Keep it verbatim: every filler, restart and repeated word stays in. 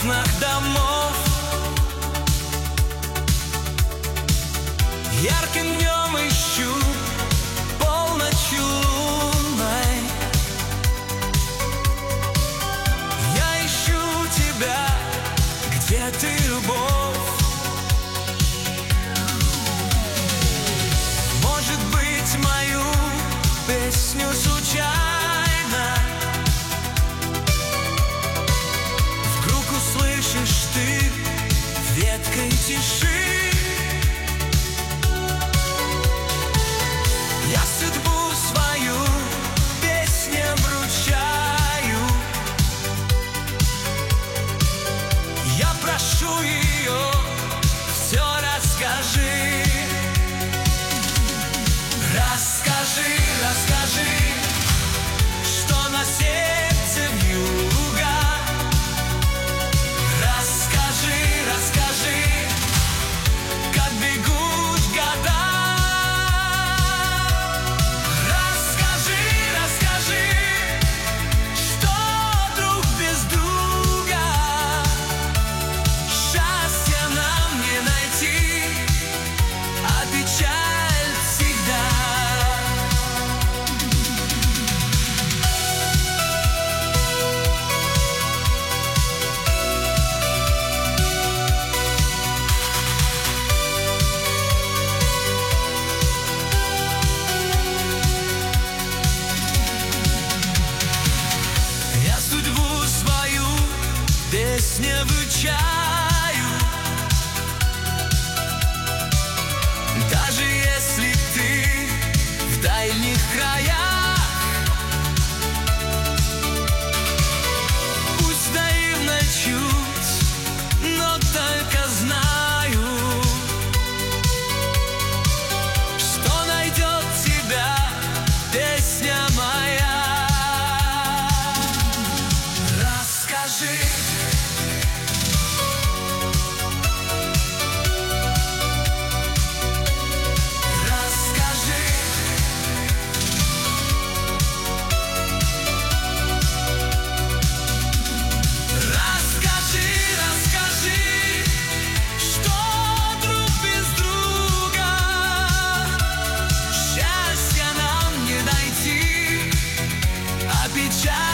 окнах домов. Ярким днем ищу, полночью лунной я ищу тебя, где ты, любовь? Может быть, мою песню случайно вдруг услышишь ты в веткой тиши. Я судьбу свою песням вручаю, я прошу ее, все расскажи. Расскажи, расскажи, что на сердце вьюга. Расскажи, расскажи, как бегут года. Расскажи, расскажи, что друг без друга. Счастья нам не найти, а печаль всегда. Я судьбу свою песню вручаю, даже если ты в дальних краях. Пусть наивно чуть, но только знаю, что найдет тебя песня моя. Расскажи, расскажи, расскажи, расскажи, что друг без друга. Счастья нам не найти, а печаль